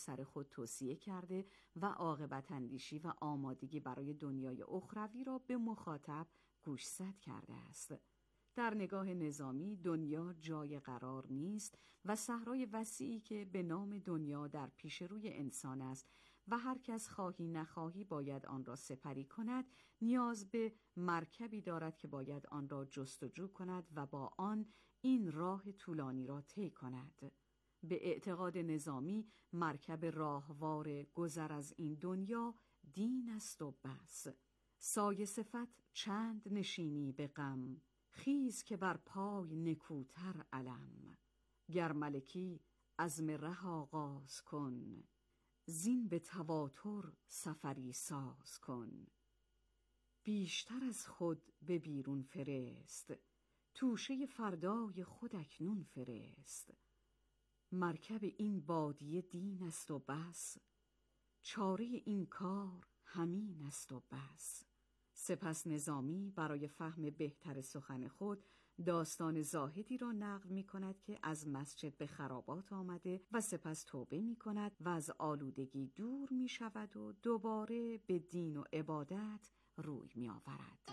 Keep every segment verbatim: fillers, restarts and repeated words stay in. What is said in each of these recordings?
سر خود توصیه کرده و عاقبت اندیشی و آمادگی برای دنیای اخروی را به مخاطب گوشزد کرده است. در نگاه نظامی دنیا جای قرار نیست و صحرای وسیعی که به نام دنیا در پیش روی انسان است و هر کس خواهی نخواهی باید آن را سپری کند، نیاز به مرکبی دارد که باید آن را جستجو کند و با آن این راه طولانی را طی کند. به اعتقاد نظامی مرکب راهوار گذر از این دنیا دین است و بس. سایه صفت چند نشینی به غم، خیز که بر پای نکوتر علم. گر ملکی عزم ره آغاز کن، زین به تواتر سفری ساز کن. بیشتر از خود به بیرون فرست، توشه فردای خود اکنون فرست. مرکب این بادیه دین است و بس، چاره این کار همین است و بس. سپس نظامی برای فهم بهتر سخن خود داستان زاهدی را نقل می کند که از مسجد به خرابات آمده و سپس توبه می کند و از آلودگی دور می شود و دوباره به دین و عبادت روی می آورد.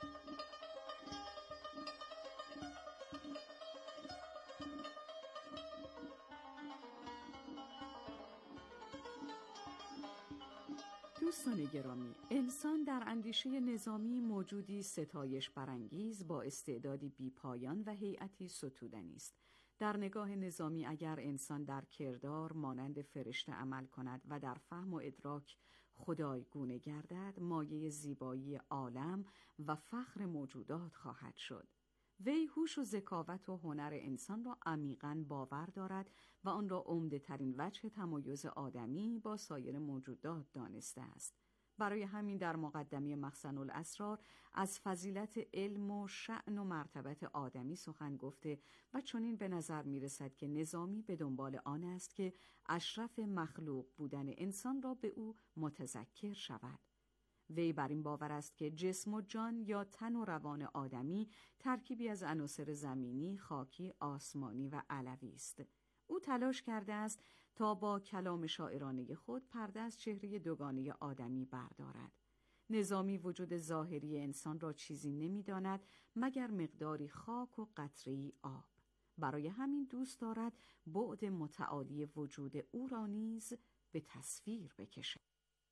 دوستان گرامی، انسان در اندیشه نظامی موجودی ستایش برانگیز با استعدادی بیپایان و هیئتی ستودنی است. در نگاه نظامی اگر انسان در کردار مانند فرشته عمل کند و در فهم و ادراک خدایگونه گردد، مایه زیبایی عالم و فخر موجودات خواهد شد. وی هوش و ذکاوت و هنر انسان را عمیقاً باور دارد و آن را عمده ترین وجه تمایز آدمی با سایر موجودات دانسته است. برای همین در مقدمه مخزن الاسرار از فضیلت علم و شأن و مرتبت آدمی سخن گفته و چنین به نظر می رسد که نظامی به دنبال آن است که اشرف مخلوق بودن انسان را به او متذکر شود. وی بر این باور است که جسم و جان یا تن و روان آدمی ترکیبی از عناصر زمینی، خاکی، آسمانی و علوی است. او تلاش کرده است تا با کلام شاعرانه خود پرده از چهره دوگانه آدمی بردارد. نظامی وجود ظاهری انسان را چیزی نمی‌داند مگر مقداری خاک و قطره‌ای آب. برای همین دوست دارد بعد متعالی وجود او را نیز به تصویر بکشد.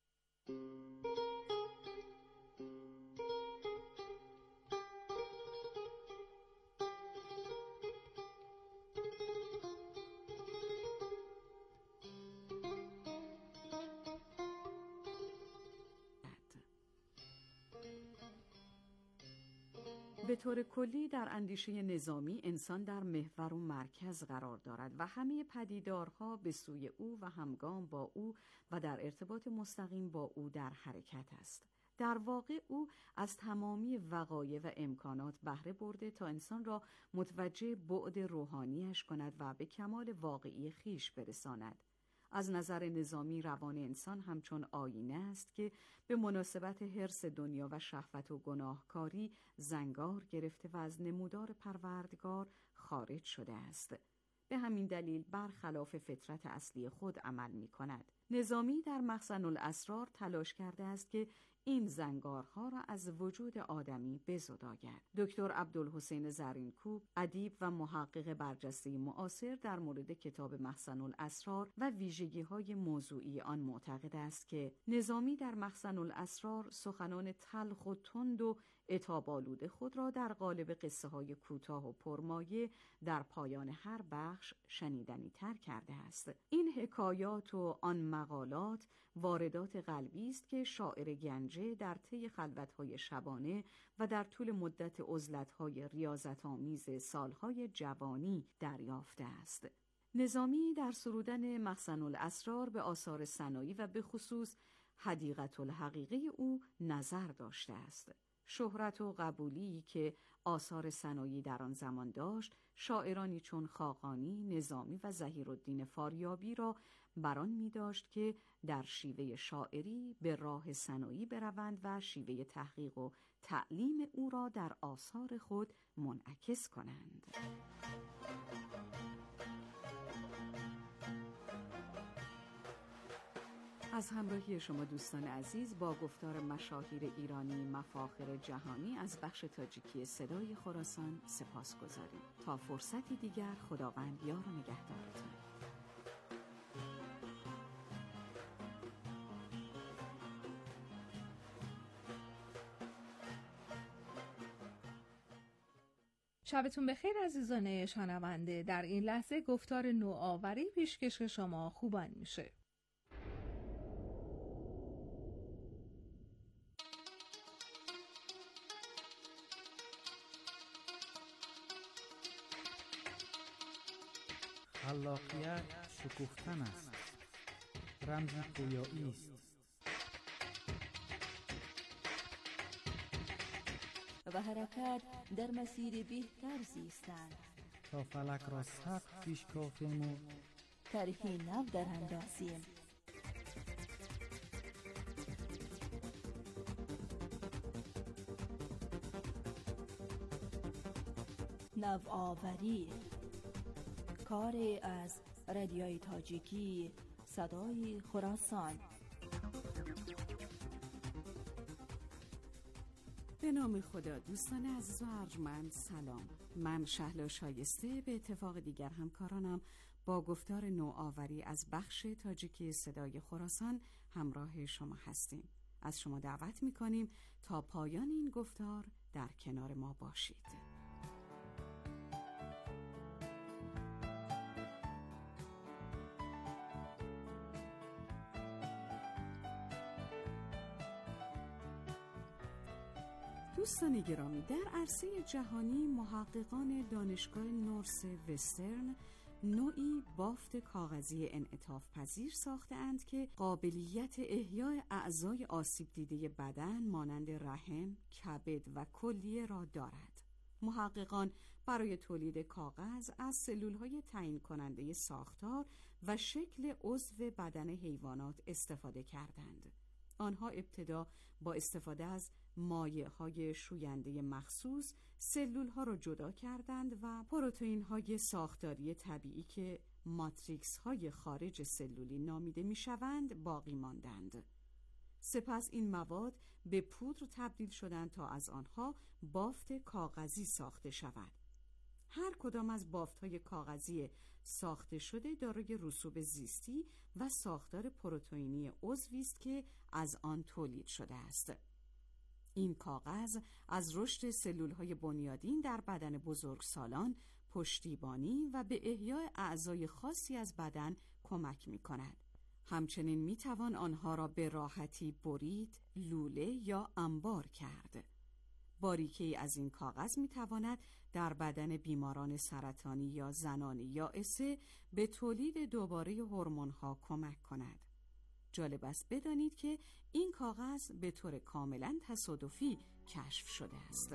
به طور کلی در اندیشه نظامی انسان در محور و مرکز قرار دارد و همه پدیدارها به سوی او و همگام با او و در ارتباط مستقیم با او در حرکت است. در واقع او از تمامی وقایع و امکانات بهره برده تا انسان را متوجه بعد روحانیش کند و به کمال واقعی خیش برساند. از نظر نظامی روان انسان همچون آینه است که به مناسبت حرص دنیا و شهوت و گناهکاری زنگار گرفته و از نمودار پروردگار خارج شده است. به همین دلیل برخلاف فطرت اصلی خود عمل می کند. نظامی در مخزن الاسرار تلاش کرده است که این زنگارها را از وجود آدمی بزداید. دکتر عبدالحسین زرینکوب، ادیب و محقق برجسته معاصر، در مورد کتاب مخزن الاسرار و ویژگی‌های موضوعی آن معتقد است که نظامی در مخزن الاسرار سخنان تلخ و تند و عتاب‌آلود خود را در قالب قصه‌های کوتاه و پرمایه در پایان هر بخش شنیدنی تر کرده است. این حکایات و آن مقالات واردات قلبی است که شاعر گنجه در طی خلوت‌های شبانه و در طول مدت عزلت‌های ریاضت‌آمیز سالهای جوانی دریافته است. نظامی در سرودن مخزن الاسرار به آثار ثنایی و به خصوص حدیقة الحقیقه او نظر داشته است. شهرت و قبولی که آثار ثنایی در آن زمان داشت، شاعرانی چون خاقانی، نظامی و ظهیرالدین فاریابی را بران می داشت که در شیوه شاعری به راه ثنایی بروند و شیوه تحقیق و تعلیم او را در آثار خود منعکس کنند. از همراهی شما دوستان عزیز با گفتار مشاهیر ایرانی مفاخر جهانی از بخش تاجیکی صدای خراسان سپاس گذاریم. تا فرصتی دیگر، خداوند یار و نگهدارتون. شبتون بخیر عزیزان شنونده. در این لحظه گفتار نوآوری پیشکش شما خوبان میشه. خلاقیت شکوفتن است، رمز پویایی است. و حرکت در مسیر بهتر زیستن تا فلک را سخت پیش کافیم و طرحی نو در اندازیم. نوآوری، کاری از رادیوی تاجیکی صدای خراسان. به نام خدا. دوستان عزیز و ارجمند سلام. من شهلا شایسته به اتفاق دیگر همکارانم با گفتار نوآوری از بخش تاجیکی صدای خراسان همراه شما هستیم. از شما دعوت می‌کنیم تا پایان این گفتار در کنار ما باشید. دوستان گرامی، در عرصه جهانی محققان دانشگاه نورس وسترن نوعی بافت کاغذی انعطاف پذیر ساخته اند که قابلیت احیای اعضای آسیب دیده بدن مانند رحم، کبد و کلیه را دارد. محققان برای تولید کاغذ از سلول‌های تعیین کننده ساختار و شکل عضو بدن حیوانات استفاده کردند. آنها ابتدا با استفاده از مایع‌های شوینده مخصوص سلول‌ها را جدا کردند و پروتئین‌های ساختاری طبیعی که ماتریکس‌های خارج سلولی نامیده می‌شوند باقی ماندند. سپس این مواد به پودر تبدیل شدند تا از آنها بافت کاغذی ساخته شود. هر کدام از بافت‌های کاغذی ساخته شده دارای رسوب زیستی و ساختار پروتئینی عضوی است که از آن تولید شده است. این کاغذ از رشد سلول‌های بنیادین در بدن بزرگسالان پشتیبانی و به احیای اعضای خاصی از بدن کمک می‌کند. همچنین می‌توان آنها را به راحتی برید، لوله یا انبار کرد. باریکی از این کاغذ می‌تواند در بدن بیماران سرطانی یا زنان یائسه به تولید دوباره هورمون‌ها کمک کند. جالب است بدانید که این کاغذ به طور کاملا تصادفی کشف شده است.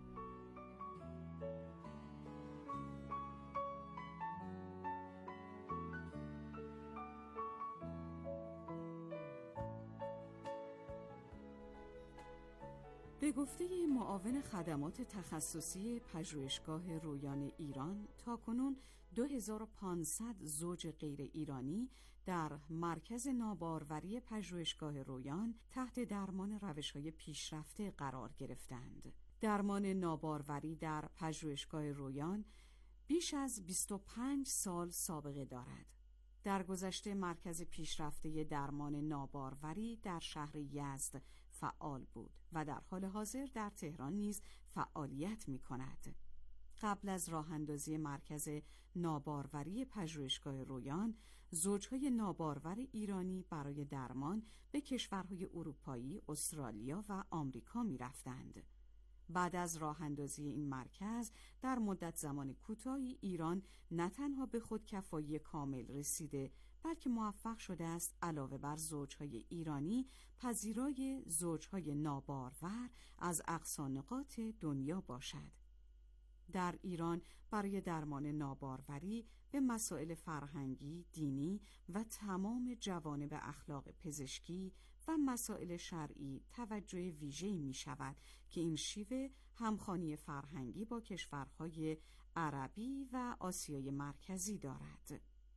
به گفته معاون خدمات تخصصی پژوهشگاه رویان ایران، تاکنون دو هزار و پانصد زوج غیر ایرانی در مرکز ناباروری پژوهشگاه رویان تحت درمان روش‌های پیشرفته قرار گرفتند. درمان ناباروری در پژوهشگاه رویان بیش از بیست و پنج سال سابقه دارد. در گذشته مرکز پیشرفته درمان ناباروری در شهر یزد فعال بود و در حال حاضر در تهران نیز فعالیت می کند. قبل از راه اندازی مرکز ناباروری پژوهشگاه رویان، زوجهای نابارور ایرانی برای درمان به کشورهای اروپایی، استرالیا و آمریکا می رفتند. بعد از راه اندازی این مرکز در مدت زمان کوتاهی ایران نه تنها به خودکفایی کامل رسیده، بلکه موفق شده است علاوه بر زوجهای ایرانی پذیرای زوجهای نابارور از اقصی نقاط دنیا باشد. در ایران برای درمان ناباروری به مسائل فرهنگی، دینی و تمام جوانب اخلاق پزشکی و مسائل شرعی توجه ویژه‌ای می شود که این شیوه همخوانی فرهنگی با کشورهای عربی و آسیای مرکزی دارد.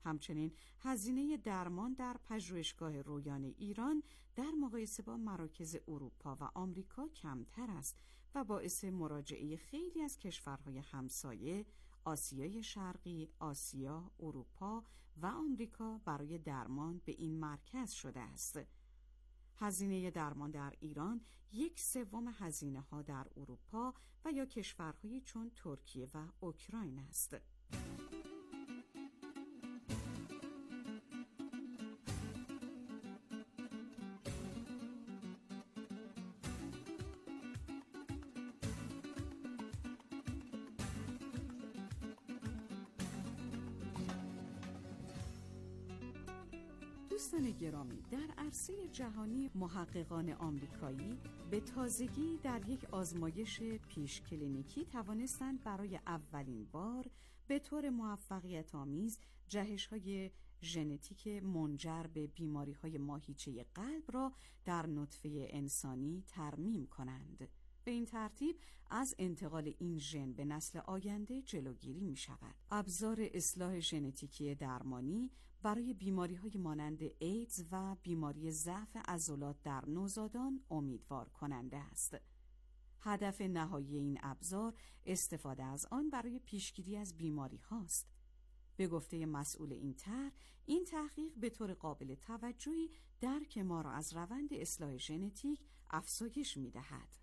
همچنین هزینه درمان در پژوهشگاه رویان ایران در مقایسه با مراکز اروپا و آمریکا کمتر است و باعث مراجعه خیلی از کشورهای همسایه، آسیای شرقی، آسیا، اروپا و آمریکا برای درمان به این مرکز شده است. هزینه درمان در ایران یک سوم هزینه ها در اروپا و یا کشورهایی چون ترکیه و اوکراین است. دوستان گرامی، در عرصه جهانی محققان آمریکایی به تازگی در یک آزمایش پیش کلینیکی توانستند برای اولین بار به طور موفقیت آمیز جهش‌های ژنتیک منجر به بیماری‌های ماهیچه قلب را در نطفه انسانی ترمیم کنند. به این ترتیب از انتقال این ژن به نسل آینده جلوگیری می شود. ابزار اصلاح ژنتیکی درمانی برای بیماری‌های مانند ایدز و بیماری ضعف عضلات در نوزادان امیدوار کننده است. هدف نهایی این ابزار استفاده از آن برای پیشگیری از بیماری هاست. به گفته مسئول این طرح، این تحقیق به طور قابل توجهی درک ما را از روند اصلاح ژنتیک افزایش می دهد.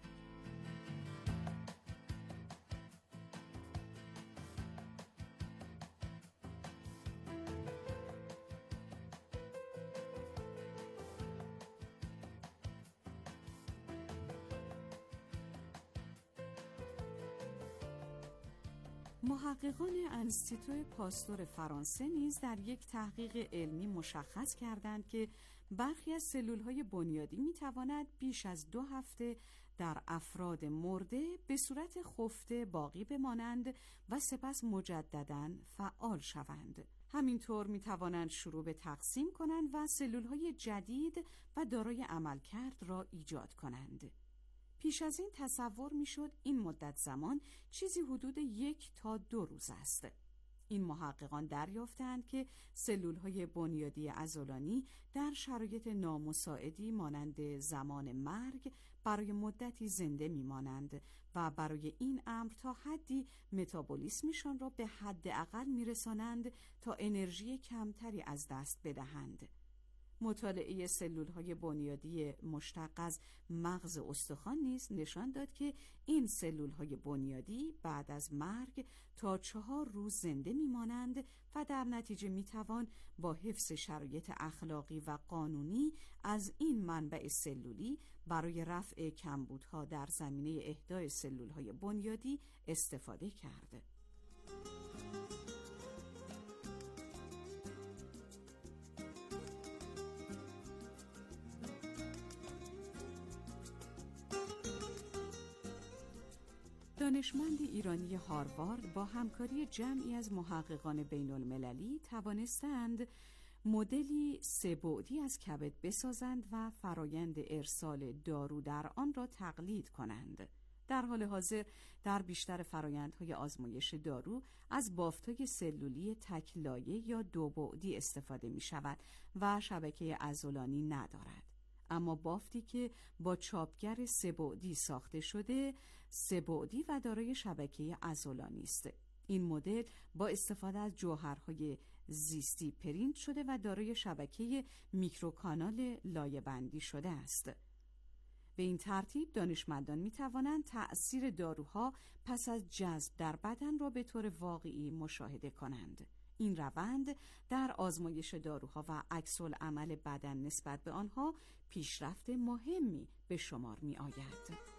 محققان انستیتو پاستور فرانسه نیز در یک تحقیق علمی مشخص کردند که برخی از سلول‌های بنیادی می‌تواند بیش از دو هفته در افراد مرده به صورت خفته باقی بمانند و سپس مجدداً فعال شوند. همینطور می‌توانند شروع به تقسیم کنند و سلول‌های جدید و دارای عملکرد را ایجاد کنند. پیش از این تصور میشد این مدت زمان چیزی حدود یک تا دو روز است. این محققان دریافتند که سلول‌های بنیادی عضلانی در شرایط نامساعدی مانند زمان مرگ برای مدتی زنده میمانند و برای این امر تا حدی متابولیسمشان را به حد اقل میرسانند تا انرژی کمتری از دست بدهند. مطالعه سلول‌های بنیادی مشتق از مغز استخوان نیز نشان داد که این سلول‌های بنیادی بعد از مرگ تا چهار روز زنده می‌مانند و در نتیجه می‌توان با حفظ شرایط اخلاقی و قانونی از این منبع سلولی برای رفع کمبودها در زمینه اهدای سلول‌های بنیادی استفاده کرد. دانشمند ایرانی هاروارد با همکاری جمعی از محققان بین المللی توانستند مدلی سه‌بعدی از کبد بسازند و فرایند ارسال دارو در آن را تقلید کنند. در حال حاضر در بیشتر فرایندهای آزمایش دارو از بافت‌های سلولی تک لایه یا دو بعدی استفاده می شود و شبکه عضلانی ندارد. اما بافتی که با چاپگر سه‌بعدی ساخته شده سه‌بعدی و دارای شبکه عضلانی است. این مدل با استفاده از جوهرهای زیستی پرینت شده و دارای شبکه میکروکانال لایه بندی شده است. به این ترتیب دانشمندان می توانند تأثیر داروها پس از جذب در بدن را به طور واقعی مشاهده کنند. این روند در آزمایش داروها و عکس‌العمل بدن نسبت به آنها پیشرفت مهمی به شمار می آید.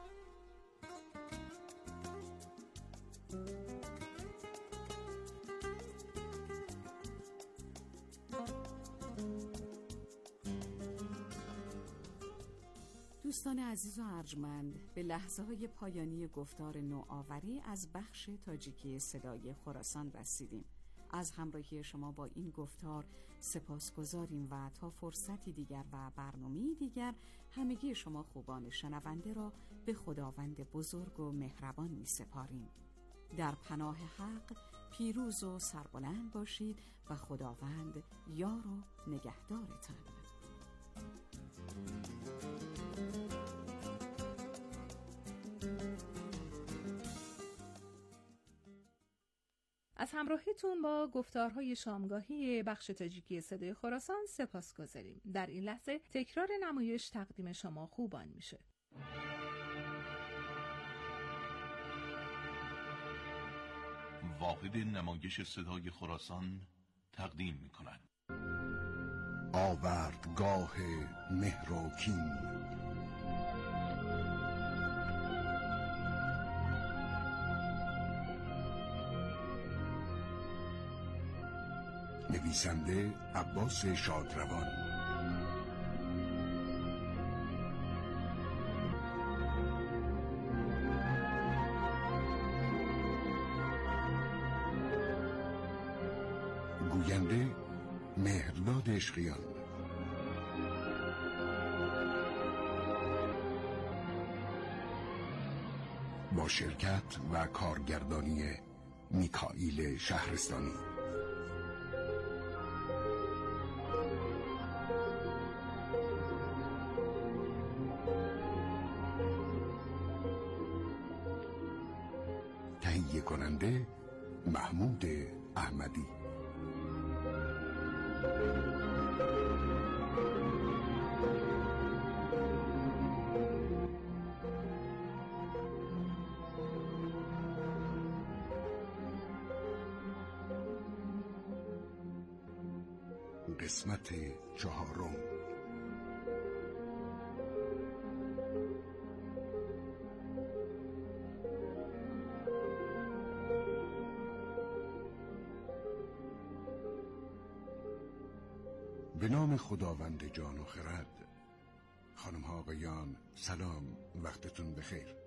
دوستان عزیز و ارجمند، به لحظه های پایانی گفتار نوآوری از بخش تاجیکی صدای خراسان رسیدیم. از همراهی شما با این گفتار سپاسگزاریم و تا فرصتی دیگر و برنامه‌ای دیگر همگی شما خوبان شنونده را به خداوند بزرگ و مهربان می سپاریم. در پناه حق پیروز و سربلند باشید و خداوند یار و نگهدارتان. از همراهیتون با گفتارهای شامگاهی بخش تاجیکی صدای خراسان سپاسگزاریم. در این لحظه تکرار نمایش تقدیم شما خوبان میشه. واحد نمایش صدای خراسان تقدیم می‌کند. آوردگاه مهر و کین. نویسنده عباس شادروان. گوینده مهرداد عشقیان. با شرکت و کارگردانی میکائیل شهرستانی. تهیه کننده محمود احمدی. قسمت چهارم. به نام خداوند جان و خرد. خانم ها آقایان سلام، وقتتون بخیر.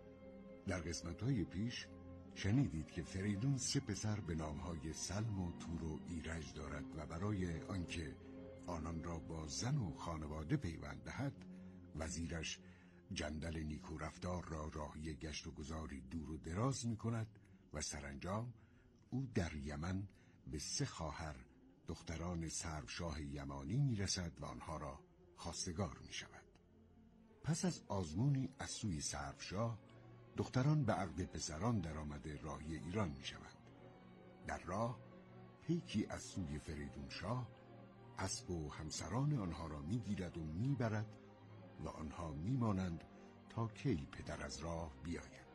در قسمت های پیش شنیدید که فریدون سه پسر به نامهای سلم و تور و ایرج دارد و برای آنکه آنان را با زن و خانواده پیوند دهد، وزیرش جندل نیکو رفتار را راهی گشت و گذاری دور و دراز می کند و سرانجام او در یمن به سه خواهر دختران سروشاه یمانی می رسد و آنها را خواستگار می شود. پس از آزمونی از سوی سروشاه، دختران به عقد پسران در آمده راهی ایران می شوند. در راه پیکی از سوی فریدون شاه اسب و همسران آنها را می گیرد و می برد و آنها می مانند تا کی پدر از راه بیاید.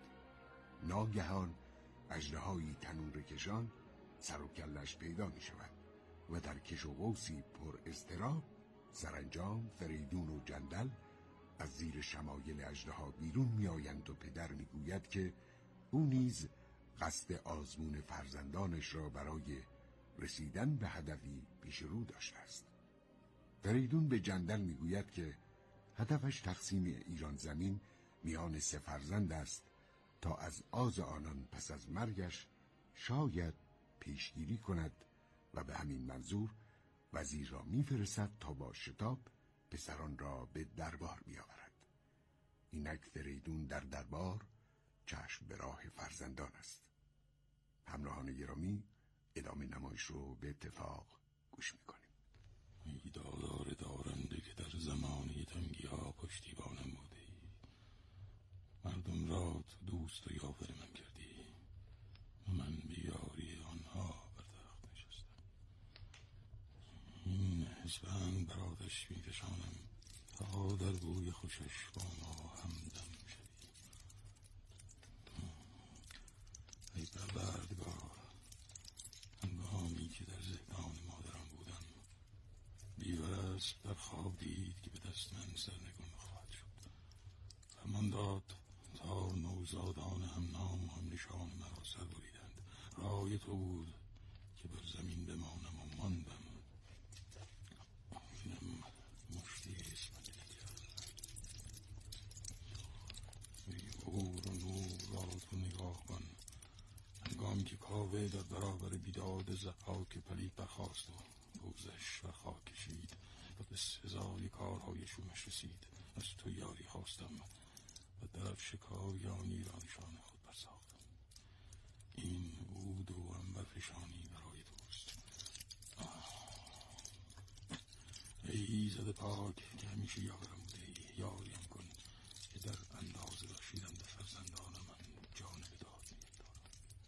ناگهان اژدهایی تنور کشان سر و کلش پیدا می شود و در کش و قوسی پر اضطراب سرانجام فریدون و جندل از زیر شمایل اژدها بیرون می آیند و پدر می گوید که او نیز قصد آزمون فرزندانش را برای رسیدن به هدفی پیش رو داشته است. فریدون به جندل می گوید که هدفش تقسیم ایران زمین میان سه فرزند است تا از آز آنان پس از مرگش شاید پیشگیری کند و به همین منظور وزیر را میفرستد تا با شتاب پسران را به دربار بیاورد. اینک فریدون در دربار چشم به راه فرزندان است. همراهان گرامی، ادامه نمایش رو به اتفاق گوش میکنیم. ای دادار دارنده که در زمانی تنگی ها پشتیبانم بودی، مردم را تو دوست و یاور من کردی و من بیاری آنها بر تخت نشستم. این حزبند برادش میفشانم تا در بوی خوشش با ما همدم شدی. ای پروردگار، هنگامی که در زندان مادرم بودم بی‌وصف در خواب دید که به دست من سرنگون خواهد شد. فرمان داد تا نوزادان هم نام و هم نشان مرا سر بریدند. رای تو بود که بر زمین بمانم و ماندم. اینم مشتی اسمت دیگر. ای غور و نور را تو نگاه کن. هنگامی که کاوه در برابر بیداد ضحاک پلید برخاست و روزش بر خاک کشید و به سزای کارهای شومش رسید، از تو یاری خواستم و در شکایانی را نشان خود برساختم. این عود و عنبر فشانی برای توست. ای ایزد پاک که همیشه یارم بوده ای، یاریم کن که در اندازه بخشیدن به فرزندان من جان به داد می‌دارم.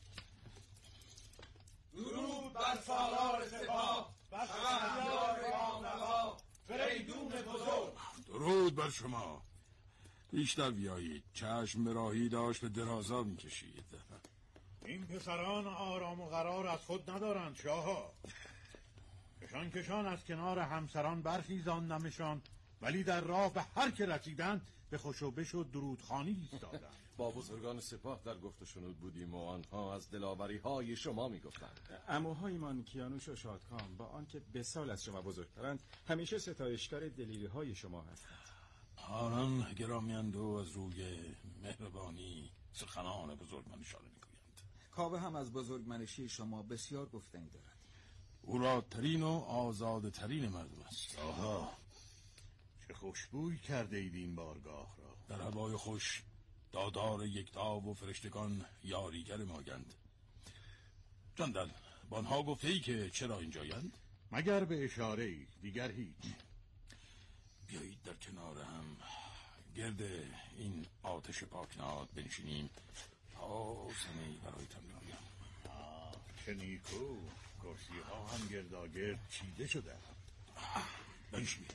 درود بر سالار سپاه، بر شهریار رامنوا، فریدون بزرگ. درود بر شما. بیشتر بیایید. چشم به راهی داشت به درازا می‌کشید. این پسران آرام و قرار از خود ندارند شاها. کشان کشان از کنار همسران برخیزاندمشان، ولی در راه به هر که رسیدند به خوش و بش و درودخوانی ایستادند. با بزرگان سپاه در گفت و شنود بودیم و آنها از دلاوری های شما میگفتند. عموهایمان کیانوش و شادکام با آنکه به سال از شما بزرگترند همیشه ستایشگر دلیری های شما هستند. آنان گرامی‌اند و از روی مهربانی سخنان بزرگمنشان میگویند. کاوه هم از بزرگمنشی شما بسیار گفتنی دارد. او را ترین و آزاده ترین مردم است. آها، چه خوشبوی کرده اید این بارگاه را. در هوای خوش دادار یکتا و فرشتگان یاریگر ماگند. جندل، با آنها گفته ای که چرا اینجایند؟ مگر به اشاره ای، دیگر هیچ. بیایید در کنار هم گرد این آتش پاکناد بنشینیم تا سنه‌ای برای تمرین آیم. آه، چه نیکو. کرسی ها هم گرداگرد چیده شده. بنشینید.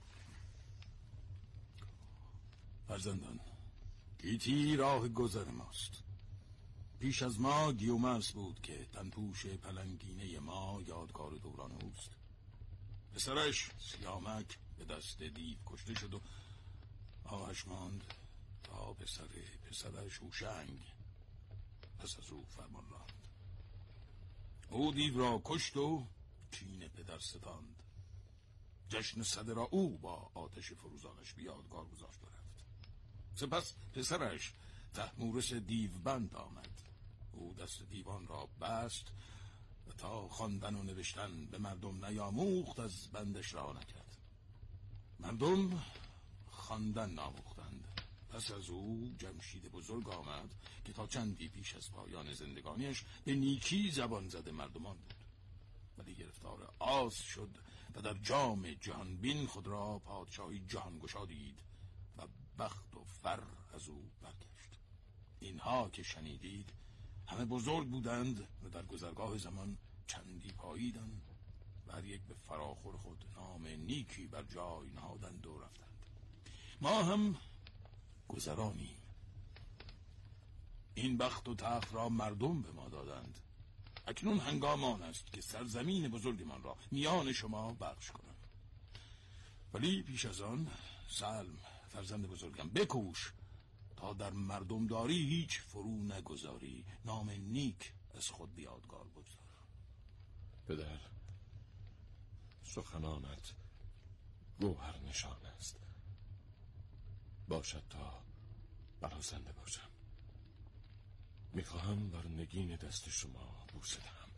فرزندان، گیتی راه گذر ماست. پیش از ما گیومرس بود که تنپوش پلنگینه ما یادگار دوران اوست. پسرش سیامک به دست دیو کشته شد و آهش ماند تا پسر پسرش هوشنگ پس از او فرمان راند. او دیو را کشت و کین پدر ستاند. جشن سده را او با آتش فروزانش به یادگار گذاشت و رفت. سپس پسرش تحمورس دیوبند آمد. او دست دیوان را بست و تا خواندن و نوشتن به مردم نیاموخت از بندش را نکرد. مردم خواندن ناموختند. پس از او جمشید بزرگ آمد که تا چندی پیش از پایان زندگانیش به نیکی زبان زده مردمان بود، ولی گرفتار آس شد و در جام جهانبین خود را پادشاهی جهانگشا دید و بخت و فر از او برگشت. اینها که شنیدید همه بزرگ بودند و در گذرگاه زمان چندی پاییدند و هر یک به فراخور خود نام نیکی بر جای نهادند و رفتند. ما هم گذرانیم. این بخت و تخت را مردم به ما دادند. اکنون هنگام آن است که سرزمین بزرگمان را میان شما بخش کنم. ولی پیش از آن سلم فرزند بزرگم بکوش تا در مردم داری هیچ فرو نگذاری، نام نیک از خود بیادگار بگذار. پدر، سخنانت گوهر نشان است. باشد تا برازنده باشم. میخواهم بر نگین دست شما بوسه دهم.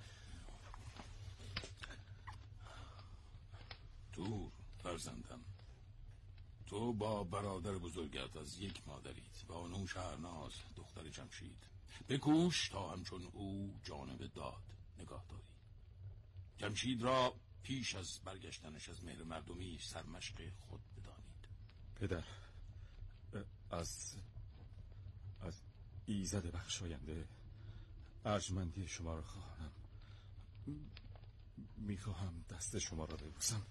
دور فرزندم، تو با برادر بزرگت از یک مادرید، با اونو شهرناز دختر جمشید. بکوش تا همچون او جانب داد نگاه داری. جمشید را پیش از برگشتنش از مهر مردمی سرمشق خود بدانید. پدر، از از ایزد بخشاینده ارجمندی شما را خواهم. میخواهم دست شما را ببوسم.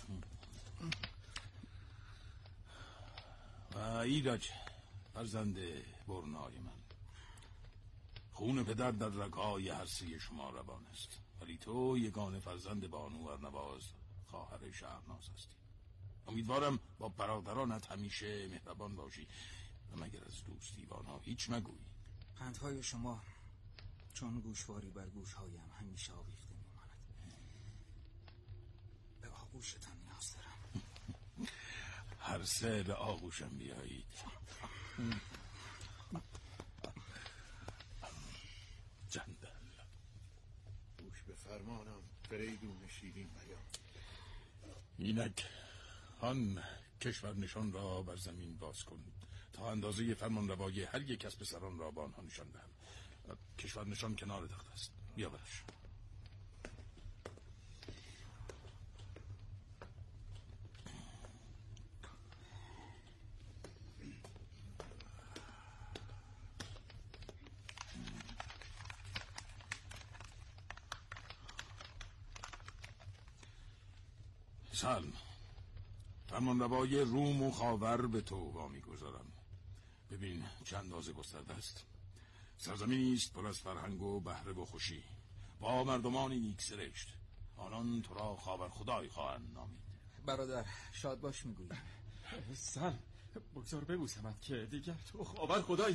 و ایرج فرزند برنای من، خون پدر در رگ‌های هر سه شما روان است، ولی تو یگانه فرزند بانو ارنواز خواهر شهرناز هستی. امیدوارم با برادرانت همیشه مهربان باشی و مگر از دوستی با آنها هیچ مگویی. پندهای شما چون گوشواری بر گوشهایم همیشه آویخته میماند. به آغوشتان نیاز دارم. هر سه به آغوشم بیایید. جندل، گوش به فرمانم فریدون شیرین بیان. اینک آن کشور نشان را بر زمین باز کن تا اندازه فرمان روای هر یک از پسران را با آنها نشان دهم. کشور نشان کنار تخت است. بیا برش. سلم، فرمانروای روم و خاور به تو وامی گذارم. ببین چند اندازه گسترده است. سرزمینی است پر از فرهنگ و بهره و خوشی، با مردمانی نیک سرشت. آنان تو را خاور خدای خواهند نامید. برادر شاد باش میگویم. سلم، بگذار ببوسمت که دیگر تو خاور خدای.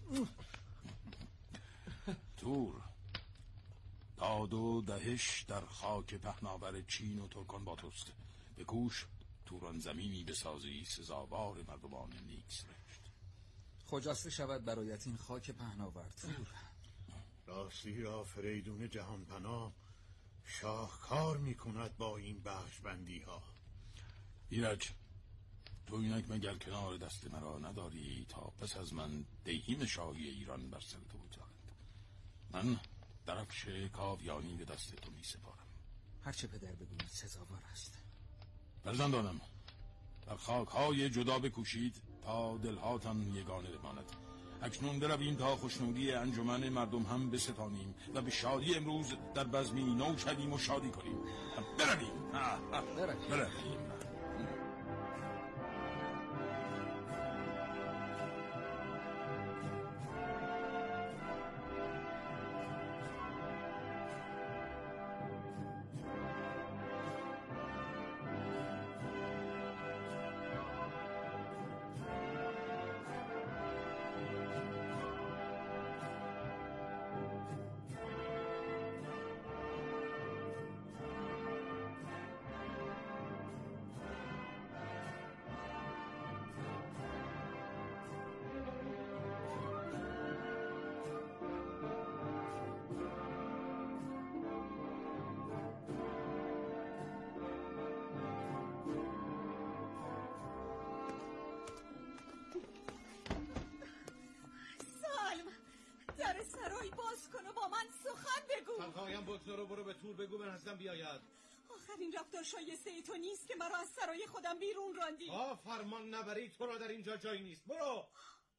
تور، داد و دهش در خاک پهناور چین و ترکان با توست. بکوش توران زمینی بسازی سزاوار مردمان نیک سرشت. خجسته شود برایت این خاک پهناور تور. راستی را فریدون جهان پناه شاهکار میکند با این بخش بندی ها. ایرج، تو اینک مگر کنار دست مرا نداری تا پس از من دیهیم شاهی ایران بر سر تو بگذارد؟ من درفش کاویانی به دست تو می سپارم. هرچه پدر بگوید سزاوار است. فرزندانم، در خاک‌های جدا بکوشید تا دلهاتان یگانه بماند. اکنون برویم تا خوشنودی انجمن مردم هم بستانیم و به شادی امروز در بزمی نو شدیم و شادی کنیم. برویم برویم برویم. تنهایم بگذار برو به تور بگو به نزدم بیاید. آخرین رفتار شایسته تو نیست که مرا از سرای خودم بیرون راندی. آه فرمان نبری، تو را در اینجا جایی نیست. برو.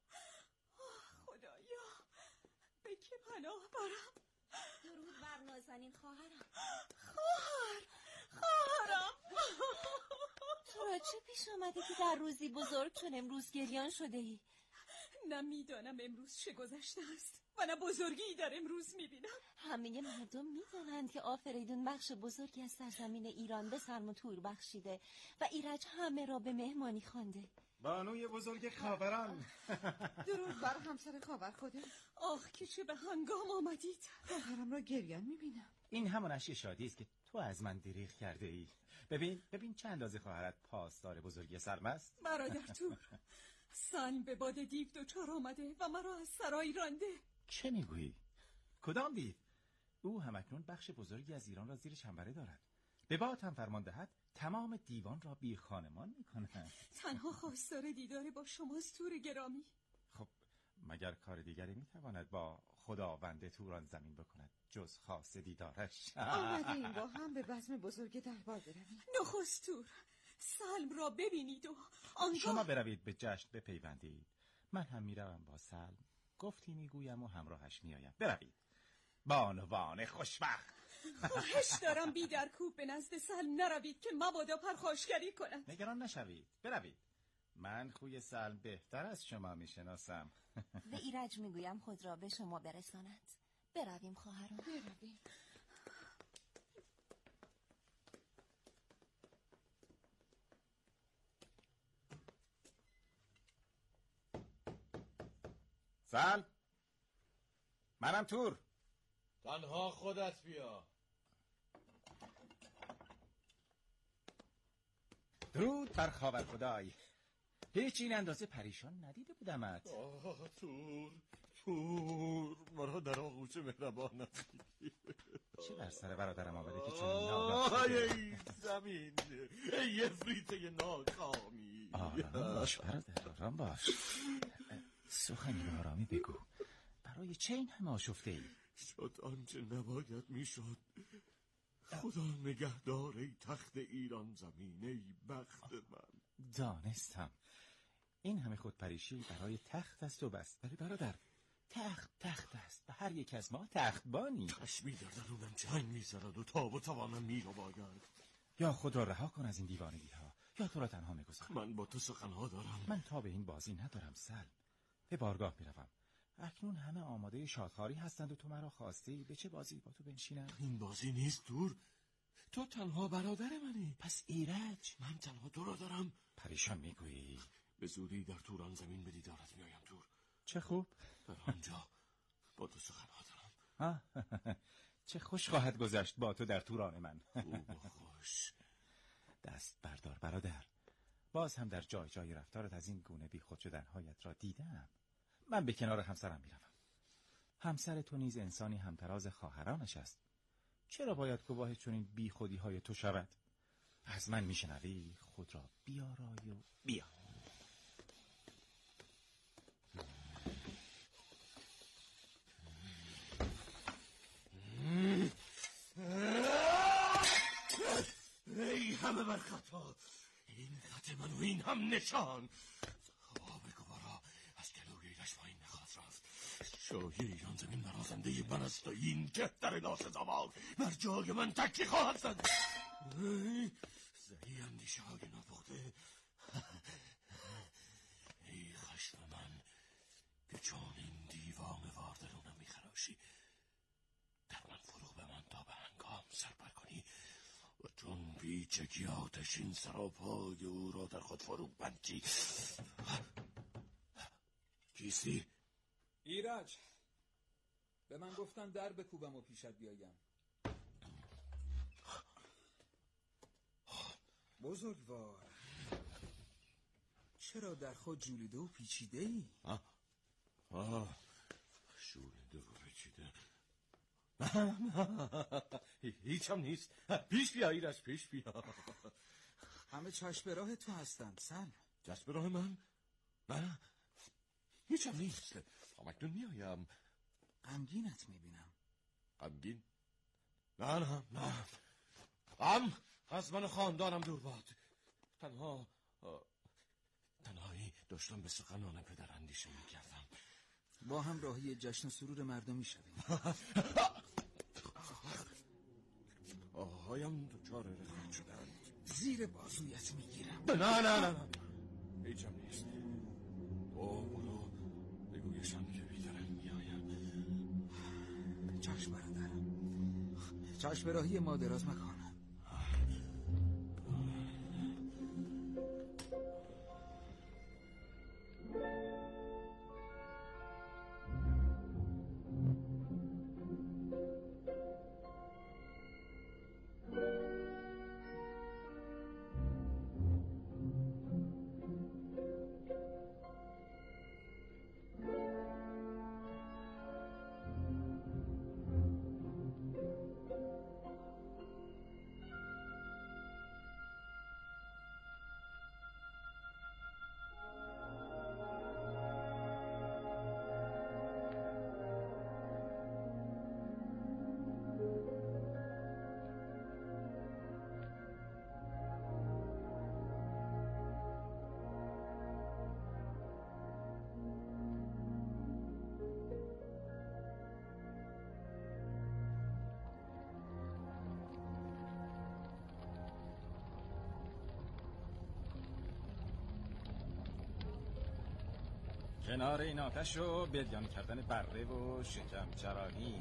خدایا به که پناه برم. درود بر نازنین خواهرم. خواهر خواهرم تو را چه پیش آمده که در روزی بزرگ چون امروز گریان شده ای؟ نه میدانم امروز چه گذشته است و نه بزرگی در امروز میبینم. همه مردم میدانند که آفریدون بخش بزرگی از سرزمین ایران به سلم و تور بخشیده و ایرج همه را به مهمانی خوانده. بانوی بزرگ خاوران. درود بر همسر خاور خوده. آخ که چه به هنگام آمدید. خواهرم را گریان میبینم. این همون اشک شادی است که تو از من دریغ کرده ای. ببین ببین چند اندازه خواهرت پاسدار بزرگی سلم است. برادر تور، سلم به باد دیو دوچار آمده و مرا از سرای رانده. چه میگویی؟ کدام دیو؟ او همکنون بخش بزرگی از ایران را زیر چنبره دارد. به باد هم فرمان دهد تمام دیوان را بی خانمان میکنند. تنها خواستار دیدار با شماست تور گرامی. خب مگر کار دیگری میتواند با خداوند توران زمین بکند جز خاص دیدارش؟ آمده این با هم به بزم بزرگ دربار برویم. نخست تور، سلم را ببینید و آنگاه شما بروید به جشن بپیوندید. من هم میروم با سلم، گفتی میگویم و همراهش میآیم. بروید بانوان خوشبخت. خواهش دارم بی در کوب به نزد سلم نروید که مبادا پرخاشگری کنند. نگران نشوید، بروید. من خوی سلم بهتر از شما میشناسم. به ایرج میگویم خود را به شما برساند. برویم خواهران. برویم. سلم، منم تور. تنها خودت بیا. درود بر خاور خدای. هیچ این اندازه پریشان ندیده بودمت. آه تور تور مرا در آغوش مهربانت. چه بر سر برادرم آمده که چنین ناراحت شده؟ ای زمین، ای افریته ناکامی. آرام باش برادر، آرام باش. سخنی به آرامی بگو. برای چه این همه آشفته ای؟ شد آنچه نباید میشد. خدا نگهدار ای تخت ایران زمین، ای بخت من. دانستم این همه خودپریشی برای تخت است و بس، ولی برادر تخت تخت است و هر یک از ما تختبانی. چشمی در درونم جنگ می‌زند و تاب و توانم میرو باید. یا خود را رها کن از این دیوانگی ها یا تو را تنها میگذارم. من با تو سخنها دارم. من تا به این بازی ندارم سل. به بارگاه میروم. اکنون همه آماده شادخواری هستند و تو مرا خواستی به چه بازی با تو بنشینم؟ این بازی نیست تور. تو تنها برادر منی. پس ایرج. من تنها تو را دارم. پریشان میگویی؟ به زودی در توران زمین به دیدارت میایم تور. چه خوب. در آنجا با تو سخنها دارم. آه. چه خوش خواهد گذشت با تو در توران من. خوب و خوش. دست بردار برادر. باز هم در جای جای رفتارت از این گونه بی خود شدنهایت را دیدم. من به کنار همسرم میروم. همسر تو نیز انسانی همتراز خواهرانش است. چرا باید گواه چنین بی خودی های تو شود؟ از من میشنوی خود را بیارای و بیا. ای همه بر خطا، این خط من و این هم نشان. آب گوارا از گلوی ایرج پایین نخواهد رفت. شاهی ایران زمین برازنده من است و این کهتر ناسزاوار بر جای من تکی خواهد زد. زهی اندیشه های ناپخته، ای خشم من که چون این دیوانه وار درونم میخراشی. در من فرو به من تا به هنگام سرپر کنی و چون بیچکی آتشین سراپای او را در خود فرو بندی. کیستی؟ ایرج، به من گفتن در بکوبم و پیشت بیایم. بزرگوار، چرا در خود جولیده و پیچیده ای؟ آه آه جولیده و پیچیده هیچ هم نیست. پیش بیا ایرج، پیش بیا. همه چشم به راه تو هستند سن. چشم به راه من؟ نه هیچ هم نیست. همکنون میایم. غمگینت میبینم. غمگین؟ نه نه نه غم از من خاندانم دور باد. تنها تنهایی داشتم به سخنان پدر اندیشه میکردم. با هم راهی جشن و سرور مردمی شدیم. آهایم دوچار رخت شدند. زیر بازویت میگیرم. نه نه نه نه هیچ هم نیست. تو برو بگویشان که بیدارم میایم. چشم برادرم، چشم به راهی ما دراز مکن. کنار این آتش رو بریان کردن بره و شکم چرانی.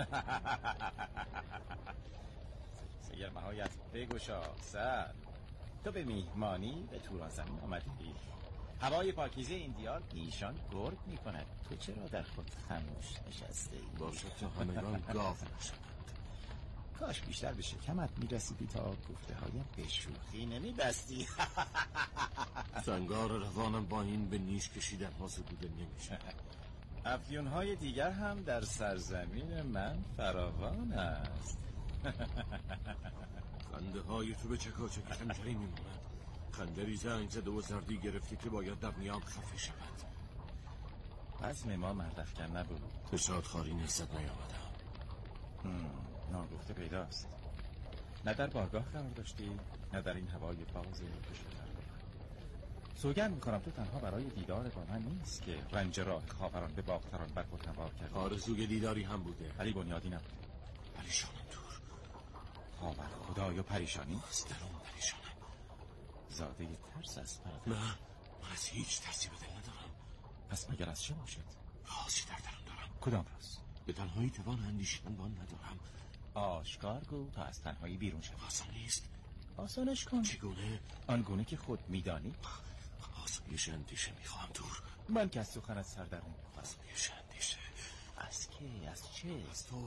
سگرمه هایت بگوشا سر. تو به میهمانی به توران زمین آمدی. هوای پاکیزه این دیار ایشان گرگ می کند. تو چرا در خود خموش نشسته ای؟ باشه تا همگان گاو نشدند. کاش بیشتر به شکمت می رسیدی تا گفته هایم به شوخی نمی بستی. سنگار روانم با این به نیش کشیدن ها بوده نمیشه. افیون های دیگر هم در سرزمین من فراوان است. خنده های تو به چکاچک خنجری میماند. خنجری زنگ زده و زردی گرفتی که باید در میان خفه شود. عزم ما مردفکن نبود. به شادخواری نزد نیامدم. ناگفته پیداست. نه در بارگاه قرار داشتی، نه در این هوای باز کشور. سوگند میکنم تو تنها برای دیدار با من نیست که رنج راه خاوران به باختران بر خود هموار کردی. آرزوی دیداری هم بوده، ولی بنیادی نبود. پریشانم دور. خاور خدای و پریشانی؟ از درون پریشانم. زاده ترس است برادر. نه، من از هیچ ترسی به دل ندارم. پس مگر از چه باشد؟ رازی در درون دارم. کدام راز؟ به تنهایی توان اندیشیدن با ندارم. آشکار گو تا از تنهایی بیرون شد. آسان نیست. آسانش کن. چگونه؟ آنگونه که خود میدانی. آسایش اندیشه میخواهم دور. من که از سخنت سر در نمیخواهم. آسایش اندیشه از کی؟ از چه؟ از تو.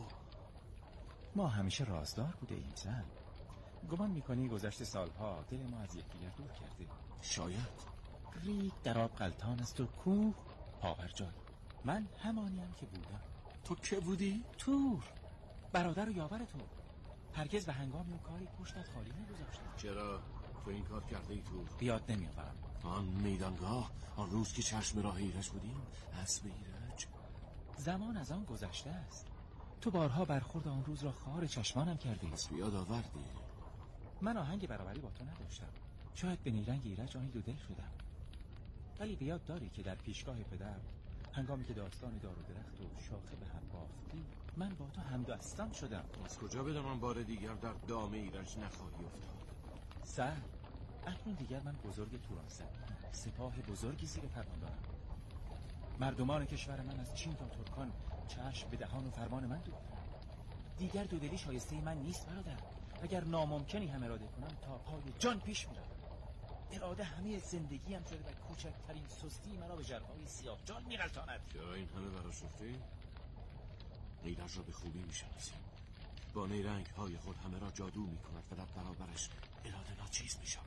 ما همیشه رازدار بوده ایم زن. گمان میکنی گذشت سالها دل ما از یکدیگر دور کرده؟ شاید. ریگ در آب غلطان است و کوه پابر جای. من همانیم که بودم. تو که بودی؟ تور، برادر و یاور تو. هرگز به هنگامی و کاری پشتت خالی نگذاشتم. چرا تو این کار کرده ای تور؟ بیاد نمیآورم. آن میدانگاه، آن روز که چشم راه ایرج بودیم، اسب ایرج. زمان از آن گذشته است. تو بارها برخورد آن روز را خار چشمانم کردی. پس بیاد آوردی. من آهنگ برابری با تو نداشتم. شاید به نیرنگ ایرج آنی دو دل شدم. ولی بیاد داری که در پیشگاه پدر، هنگامی که داستان دار و درخت و شاخه به هم بافتی، من با تو همدستان شدم. از کجا بدانم بار دیگر در دام ایرج نخواهی افتاد؟ سر اکنون دیگر من بزرگ توران زمینم. سپاه بزرگی زیر فرمان دارم. مردمان کشور من از چین تا ترکان چشم به دهان و فرمان من دو. دیگر دودلی شایسته من نیست برادر. اگر ناممکنی هم اراده کنم تا پای جان پیش میرم. اراده همه زندگیم شده و کوچکترین سستی مرا به جرفای سیاه جان میغلطاند. چرا این همه برآشفتی؟ ایرج را به خوبی میشناسیم. با نیرنگ های خود همه را جادو میکند و در برابرش اراده ناچیز میشود.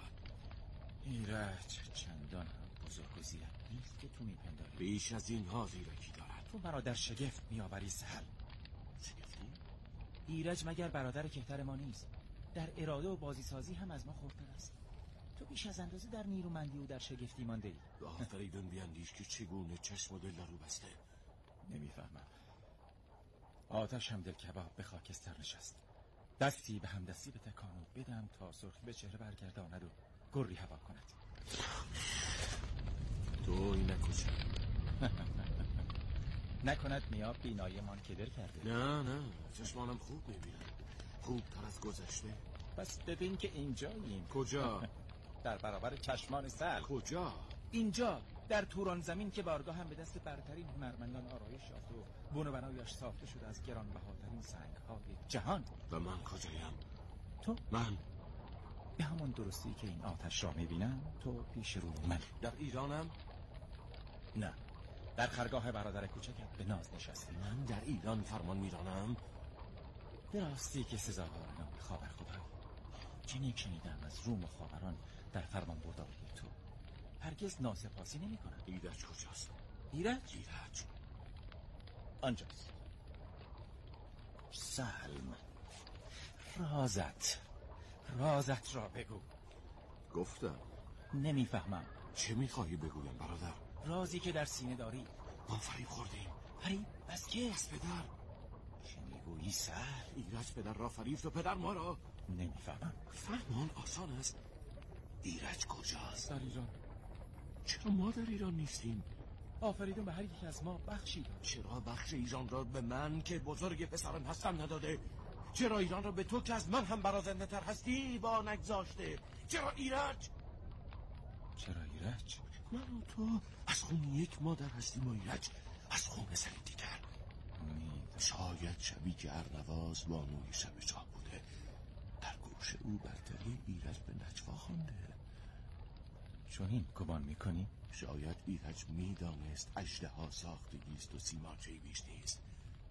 ایرج چندان هم بزرگ و زیرک نیست که تو میپنداری. بیش از اینها زیرکی دارد. تو مرا در شگفت میآوری سهل. شگفتی؟ ایرج مگر برادر کهتر ما نیست؟ در اراده و بازی سازی هم از ما خورتر است. تو بیش از اندازه در نیرومندی و در شگفتی مانده ای. به آفریدون بیندیش که چگونه چشم و دل در او بسته. نمیفهمم. آتش هم دل کباب به خاکستر نشست. دستی به هم دستی به تکان و بدم تا سرخی به چهره برگرداند و گری هوا کند. تو این نکشه. نکند میاب بینایی من کدر کرده. نه نه، چشمانم خوب میبینم. خوب تر از گذشته. پس ببین که اینجاییم. کجا؟ در برابر چشمان سر. کجا؟ اینجا در توران زمین که بارگاه هم به دست برترین هنرمندان آرایش یافت و بن و بنایش ساخته شده از گرانبهاترین سنگ‌های جهان. و من کجایم؟ تو؟ من به همون درستی که این آتش را میبینم تو پیش روی من. در ایرانم؟ نه، در خرگاه برادر کوچکت به ناز نشستی. من در ایران فرمان میرانم؟ به راستی که سزاوار نام خاور خدای. چنین شنیدم از روم و خاوران در فرمان برداری تو هرگز ناسپاسی نمی کنند. ایرج کجاست؟ ایرج؟ ایرج آنجاست. سلم، رازت رازت را بگو. گفتم نمیفهمم. چه میخواهی بگویم برادر؟ رازی که در سینه داری. ما فریب خوردیم. فریب؟ از که؟ از پدر. چه میگویی سر؟ ایرج پدر را فریفت و پدر ما را. نمیفهمم. فرمان آسان است. ایرج کجاست؟ در ایران. چرا ما در ایران نیستیم؟ آفریدون به هر یک از ما بخشی داد. چرا بخش ایران را به من که بزرگ پسرم هستم نداده؟ چرا ایران را به تو که از من هم برازنده تر هستی با نگذاشته؟ چرا ایرج؟ چرا ایرج؟ من و تو از خون یک مادر هستیم و ایرج از خون زن دیگر. شاید شبی که ارنواز بانوی شب شاه بوده، در گوش او برتری ایرج به نجوا خوانده. چون این گمان میکنی؟ شاید ایرج میدانست اژدها ساختگیست و سیماچه‌ای بیش نیست.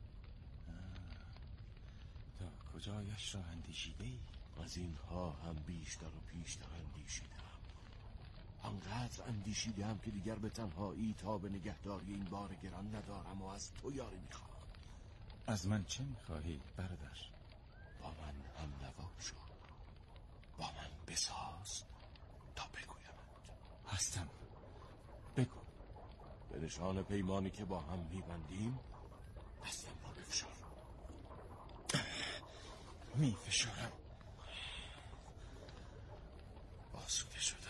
تا کجایش را اندیشیده ای؟ از اینها هم بیشتر و پیشتر اندیشیدم. آنقدر اندیشیدم که دیگر به تنهایی تا به نگهداری این بار گران ندارم و از تو یاری میخوام. از من چه میخواهی برادر؟ با من هم نوا شو، با من بساز تا بگویمت. هستم، بگو. به نشان پیمانی که با هم می‌بندیم دستم را بفشار. میفشارم. آسوده شدم.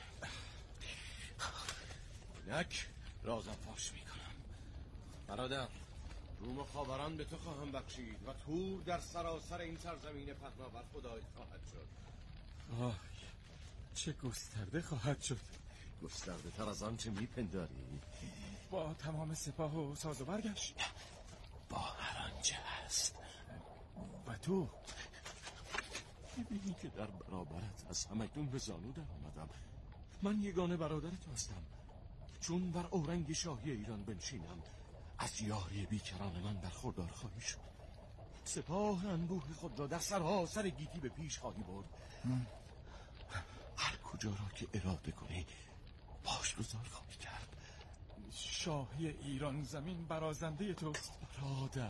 اینک رازم فاش میکنم. برادر، روم خاوران به تو خواهم بخشید و تور در سراسر این سرزمین پهناور خدای خواهد شد. آه، چه گسترده خواهد شد. گسترده تر از آن چه میپنداری؟ با تمام سپاه و ساز و برگشت، با هر آنچه هست. و تو میبینی که در برابرت از همکنون به زانو در آمدم. من یگانه برادر تو هستم. چون بر اورنگ شاهی ایران بنشینم، از یاری بیکران من برخوردار خواهی شد. سپاه انبوه خود را در سراسر گیتی به پیش خواهی برد. هر کجا را که اراده کنی پاشگذار خواهی کرد. شاهی ایران زمین برازنده توست. برادر،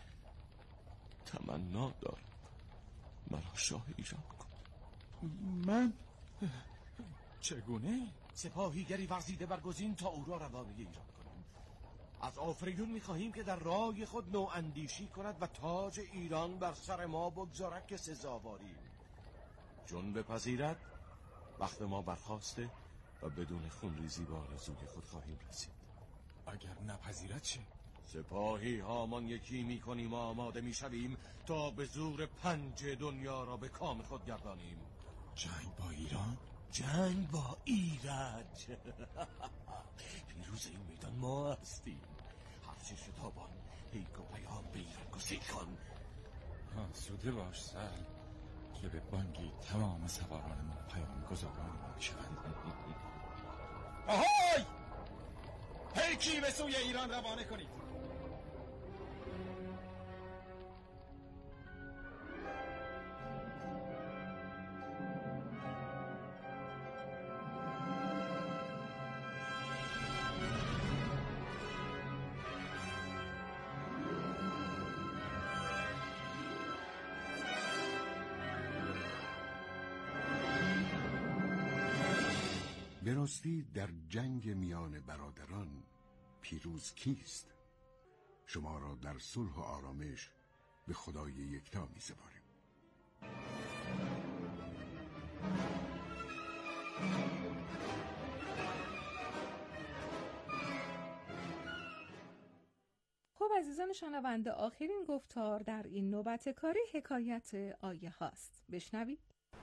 تمنا دارم مرا شاه ایران کن. من؟ چگونه؟ سپاهیگری ورزیده برگزین تا او را روانه ایران کنیم. از آفریدون می‌خواهیم که در رای خود نواندیشی کند و تاج ایران بر سر ما بگذارد که سزاواریم. چون بپذیرد وقت ما برخاسته و بدون خونریزی به آرزوی خود خواهیم رسید. اگر نپذیرد چه؟ سپاهی هامان یکی می‌کنیم و آماده می‌شویم تا به زور پنج دنیا را به کام خود گردانیم. جنگ با ایران؟ جنگ با ایرج. پیروز این میدان ما هستیم. هرچه شتابان پیک و پیام به ایران گسیل کن. آسوده باش سل که به بانگی تمام سواران ما پیام گذاران ما شوند. آهای! پیکی به سوی ایران روانه کنید. به راستی در جنگ میان برادران پیروز کیست؟ شما را در صلح و آرامش به خدای یکتا می سپاریم. خب عزیزان شنونده، آخرین گفتار در این نوبت کاری حکایت آیه هاست. بشنوید.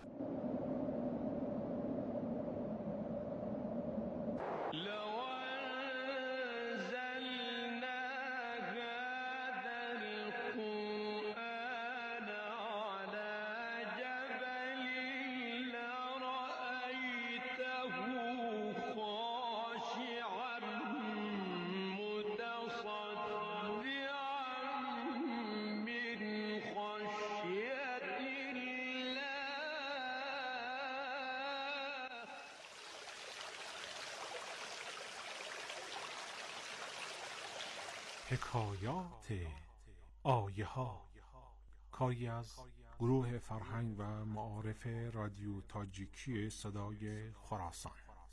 حکایات آیه ها، کاری از گروه فرهنگ و معارف رادیو تاجیکی صدای خراسان.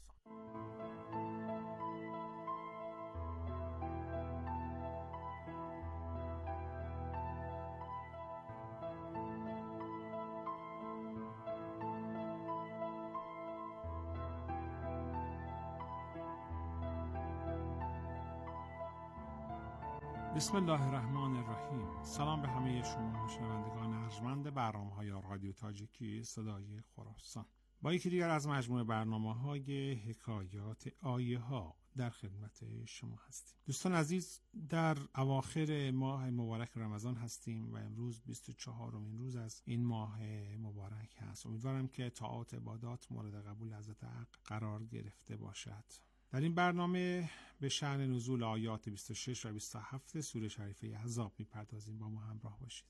بسم الله الرحمن الرحیم. سلام به همه شما شنوندگان ارجمند برنامه‌های رادیو تاجیکی صدای خراسان. با یکی دیگر از مجموعه برنامه‌های حکایات آیه ها در خدمت شما هستیم. دوستان عزیز، در اواخر ماه مبارک رمضان هستیم و امروز بیست و چهارمین روز از این ماه مبارک هست. امیدوارم که طاعات و عبادات مورد قبول حضرت حق قرار گرفته باشد. در این برنامه به شأن نزول آیات بیست و شش و بیست و هفت سوره شریفه احزاب می‌پردازیم. با ما همراه باشید.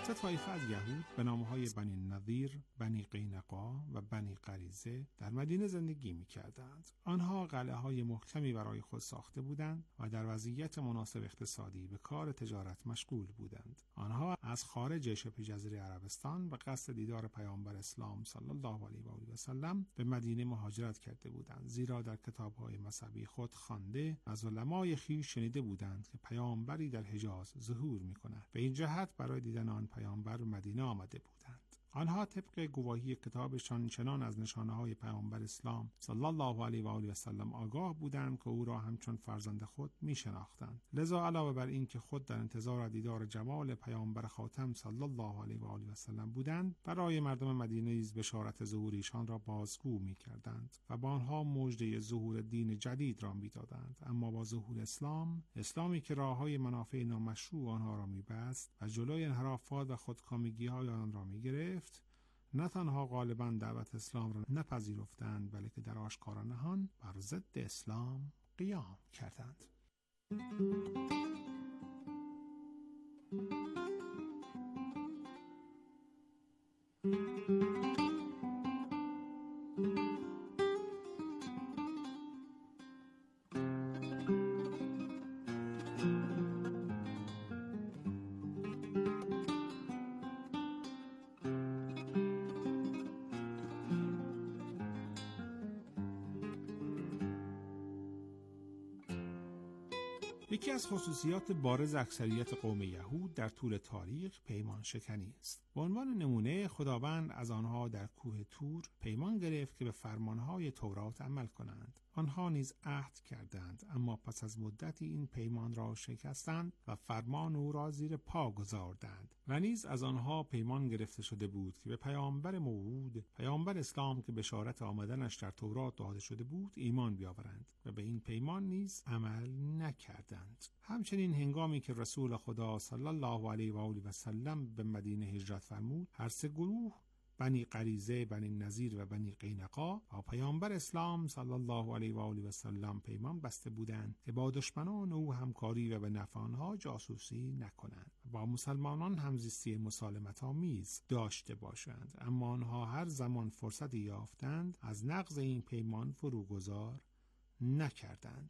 سه طایفه از یهود به نامهای بنی نضیر، بنی قینقاع و بنی قریظه در مدینه زندگی می‌کردند. آنها قلعه‌های محکمی برای خود ساخته بودند و در وضعیت مناسب اقتصادی به کار تجارت مشغول بودند. آنها از خارج شبه جزیره عربستان به قصد دیدار پیامبر اسلام صلی الله علیه و آله و سلم به مدینه مهاجرت کرده بودند، زیرا در کتاب‌های مذهبی خود خوانده از علمای خویش شنیده بودند که پیامبری در حجاز ظهور می‌کند. به این جهت برای دیدن آن پیامبر به مدینه آمده بودند. آنها طبق گواهی کتابشان چنان از نشانه‌های پیامبر اسلام صلی الله علیه و آله و سلم آگاه بودند که او را همچون فرزند خود می‌شناختند. لذا علاوه بر این که خود در انتظار دیدار جمال پیامبر خاتم صلی الله علیه و آله و سلم بودند، برای مردم مدینه نیز بشارت ظهور ایشان را بازگو می‌کردند و با آنها مژده ظهور دین جدید را می‌دادند. اما با ظهور اسلام، اسلامی که راه‌های منافع نامشروع آنها را می‌بست و جلوی انحرافات و خودکامگی‌های آن را می‌گرفت، نه تنها غالباً دعوت اسلام را نپذیرفتند، بلکه در آشکار نهان بر ضد اسلام قیام کردند. یکی از خصوصیات بارز اکثریت قوم یهود در طول تاریخ پیمان شکنی است. به عنوان نمونه خداوند از آنها در کوه طور پیمان گرفت که به فرمانهای تورات عمل کنند. آنها نیز عهد کردند، اما پس از مدتی این پیمان را شکستند و فرمان او را زیر پا گذاردند. و نیز از آنها پیمان گرفته شده بود که به پیامبر موعود، پیامبر اسلام که بشارت آمدنش در تورات داده شده بود، ایمان بیاورند و به این پیمان نیز عمل نکردند. همچنین هنگامی که رسول خدا صلی الله علیه و آله و سلم به مدینه هجرت فرمود، هر سه گروه، بنی قریظه، بنی نضیر و بنی قینقاع، با پیامبر اسلام صلی الله علیه و آله و سلم پیمان بسته بودند که با دشمنان او همکاری و به نفع آنها جاسوسی نکنند، با مسلمانان همزیستی مسالمت آمیز داشته باشند. اما آنها هر زمان فرصتی یافتند از نقض این پیمان فروگذار نکردند.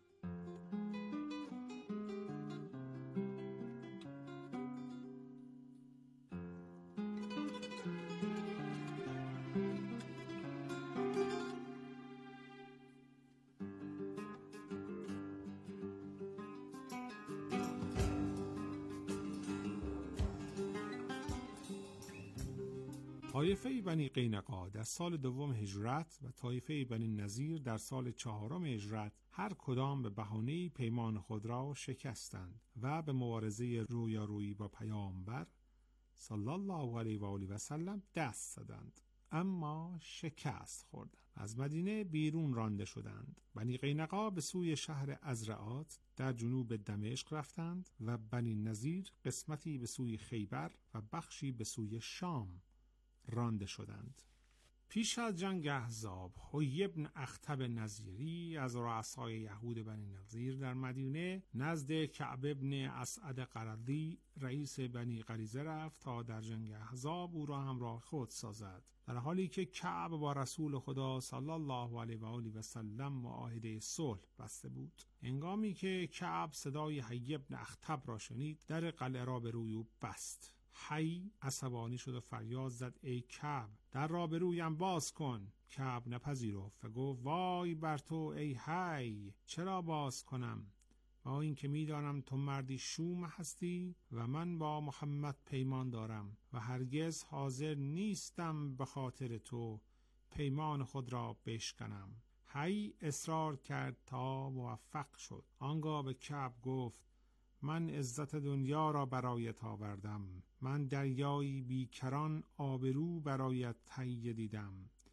طایفه بنی قینقاع در سال دوم هجرت و طایفه بنی نضیر در سال چهارم هجرت هر کدام به بهانه‌ای پیمان خود را شکستند و به مبارزه رویارویی با پیامبر صلی الله علیه و آله و سلم دست زدند، اما شکست خوردند. از مدینه بیرون رانده شدند. بنی قینقاع به سوی شهر ازرعات در جنوب دمشق رفتند و بنی نضیر قسمتی به سوی خیبر و بخشی به سوی شام رانده شدند. پیش از جنگ احزاب، حیی ابن اخطب نظیری از رؤسای یهود بنی نضیر در مدینه نزد کعب ابن اسعد قرظی رئیس بنی قریظه رفت تا در جنگ احزاب او را همراه خود سازد، در حالی که کعب با رسول خدا صلی الله علیه و آله و سلم معاهده صلح بسته بود. هنگامی که کعب صدای حیی ابن اخطب را شنید، در قلعه را به روی او بست. حی عصبانی شد و فریاد زد: ای کعب، در را به رویم باز کن. کعب نپذیرفت و گفت: وای بر تو ای حی، چرا باز کنم؟ با این که میدانم تو مردی شوم هستی و من با محمد پیمان دارم و هرگز حاضر نیستم به خاطر تو پیمان خود را بشکنم. حی اصرار کرد تا موفق شد. آنگاه به کعب گفت: من عزت دنیا را برایت آوردم. من دریایی بیکران آبرو برایت تهیه دیدم.